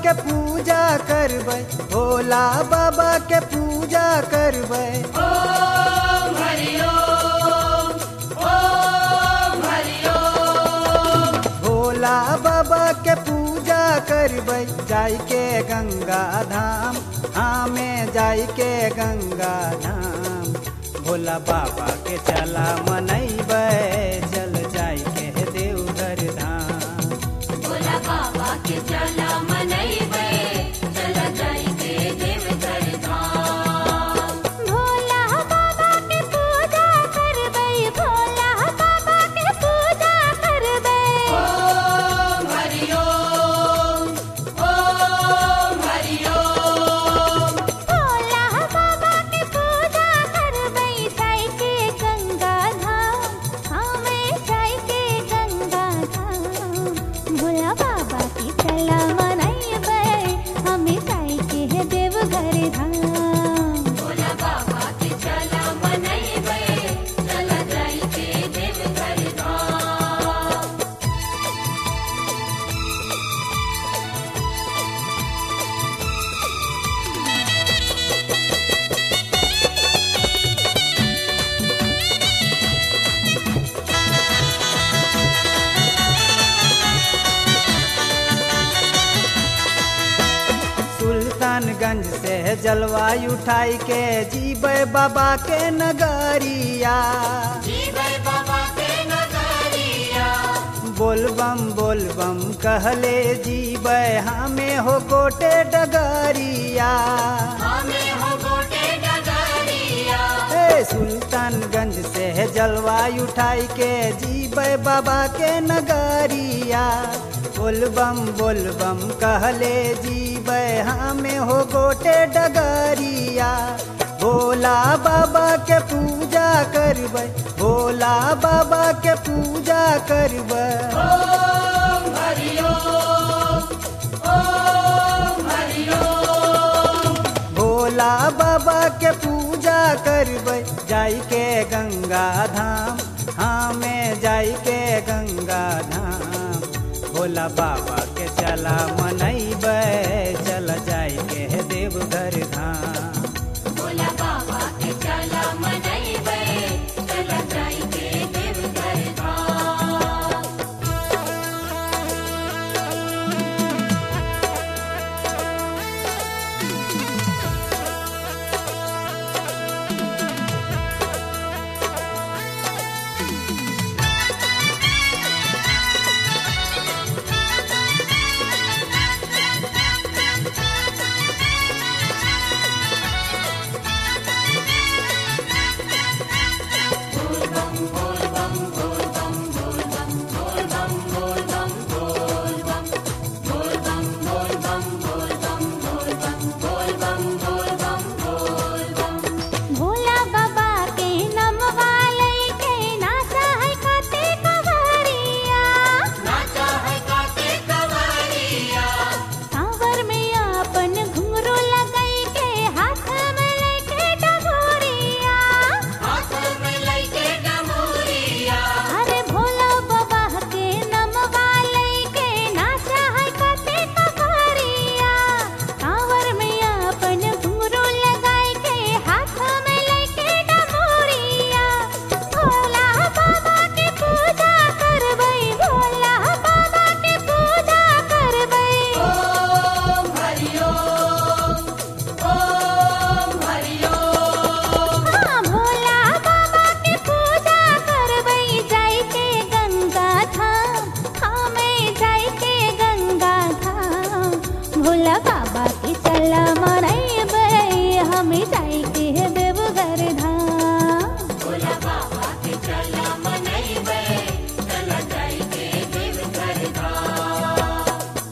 के पूजा करबै, भोला बाबा के पूजा करबै। ओम हरि ओम, ओम हरि ओम। भोला बाबा के पूजा करबै, जाय के गंगा धाम, हमें जाय के गंगा धाम। भोला बाबा के चला मनैबै, चल जाय के देवघर धाम। भोला बाबा के चला मनैबै, चला जाय के देवघर धाम। भोला बाबा के पूजा करबै, भोला बाबा के पूजा करबै। ओम हरि ओम, ओम हरि ओम। भोला बाबा के पूजा करबै, जाय के गंगा धाम, हमें जाय के गंगा धाम। भोला बाबा की चला मनैबै, हमें जाय के देवघर धाम। भोला बाबा के चला मनैबै, चला जाय के देवघर धाम। सुल्तानगंज से जलवायु उठाई के जीबै बाबा के नगरिया। जीबै बाबा के नगरिया। बोलबम कहले जीबै, हमें हो गोटे डगरिया। हमें हो गोटे डगरिया। हे सुल्तानगंज से जलवायु उठाई के जीबै बाबा के नगरिया। बोलबम कहले जीबै, हमें हो गोटे डगरिया। भोला बाबा के पूजा करबै, भोला बाबा के पूजा करबै। ओम हरि ओम, ओम हरि ओम। भोला बाबा के पूजा करबै, जाय के गंगा धाम, हमें जाय के गंगा धाम। भोला बाबा के चला मनैबै, चल जाय के देवघर धाम। भोला बाबा के चला मनैबै, चला जाय के देवघर धाम। भोला बाबा के नमवा लैके नाचा है काते कवरिया। नाचा है काते कवरिया। कांवर में अपन घुंघरू लगाई के, हाथ में लेके डगोरिया। हाथ में लैके डमोरिया। अरे भोला बाबा के नमवा लैके नाचा है काते कवरिया। कांवर में अपन घुंघरू लगाई के, हाथ में लेके डगोरिया। भोला बाबा के पूजा करबै, भोला बाबा के पूजा करबै। ओम हरि ओम, ओम हरि ओम। हाँ, भोला बाबा के पूजा करबै, जाय के गंगा धाम, हमें जाय के गंगा धाम। भोला बाबा के चला मनैबै, हमें जाय के देवघर धाम। भोला बाबा के चला मनैबै, चला जाय के देवघर धाम।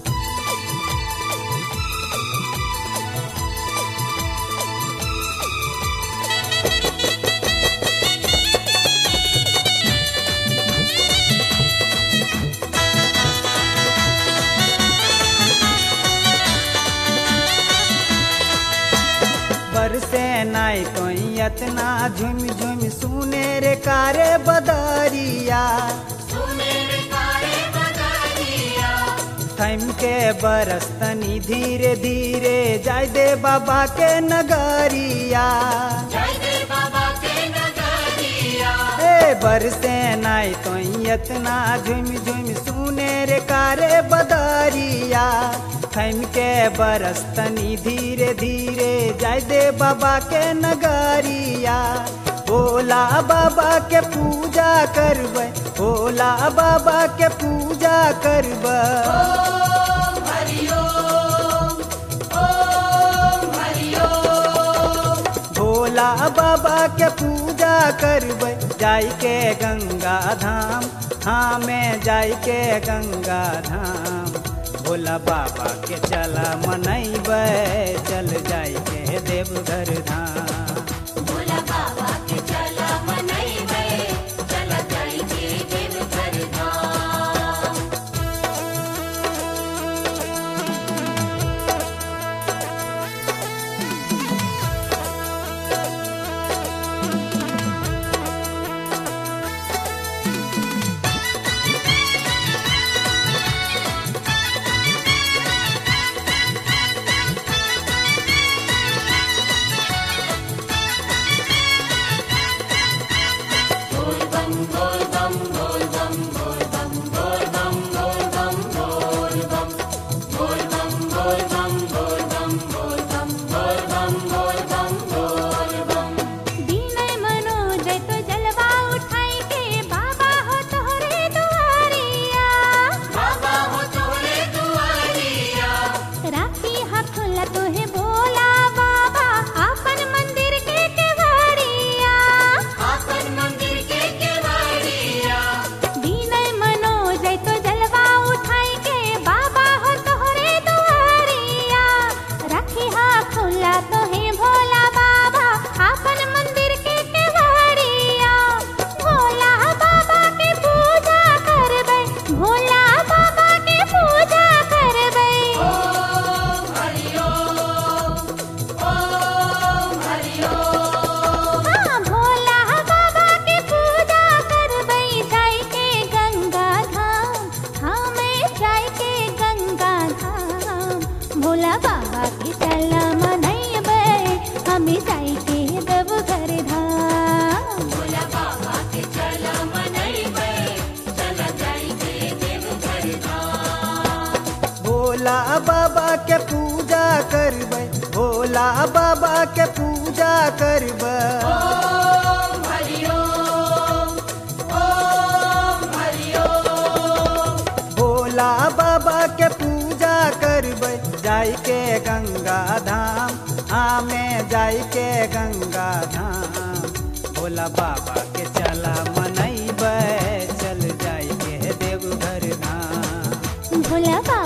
बरसे नाई कोई इतना झुम झुम सुने रे कारे बदरिया। सुने रे कारे बदरिया। थम के बरस तनी धीरे धीरे जाय दे बाबा के नगरिया। जय दे बाबा के नगरिया। ए बरसे नाई तो इतना झुम झुम सुने रे कारे बदरिया। थम के बरस तनी धीरे धीरे जाय दे बाबा के नगरिया। भोला बाबा के पूजा करबै, भोला बाबा के पूजा करबै। ओम हरि ओम, ओम हरि ओम। भोला बाबा के पूजा करबै जाय के गंगा धाम। हाँ मैं जाय के गंगा धाम। भोला बाबा के चला मनैबै, चल जाय के देवघर धाम। भोला बाबा के चला मनैबै, चला जाय के देवघर धाम। बोल बम बोल बम बोल बम बोल बम बोल बम बोल बम बोल बम बोल बम बोल बम बोल बम बोल बम बोल बम बोल बम बोल बम। दीनय मनोज तो जलवा उठाई के बाबा हो तोहरे दुआरिया। बाबा हो तोरे दुआरिया। राखी हा खुला तोहे भोला बाबा आपन मंदिर के केवाड़िया। आपन मंदिर के केवाड़िया। दीनय मनोज तो जलवा उठाई के बाबा हो तोहरे दुआरिया। राखी हा खुला तोहे भोला बाबा आपन मंदिर के केवाड़िया। भोला बाबा के पूजा करबै, भोला बाबा के पूजा करबै। ओम हरि ओम, ओम हरि ओम। हाँ भोला बाबा के पूजा करबै जाय के गंगा धाम। हाँ मैं जाय के गंगा धाम। भोला बाबा के चला मनैबै, हमें जाय के देवघर धाम। भोला बाबा के चला मनैबै, चला जाय के देवघर धाम। भोला बाबा के पूजा करबै, भोला बाबा के पूजा करबै। ओम हरि ओम, ओम हरि ओम। भोला बाबा के पूजा करबै जाय के गंगा धाम। हाँ मैं जाय के गंगा धाम। भोला बाबा के चला मनैबै, चल जाय के देवघर धाम। भोला बाबा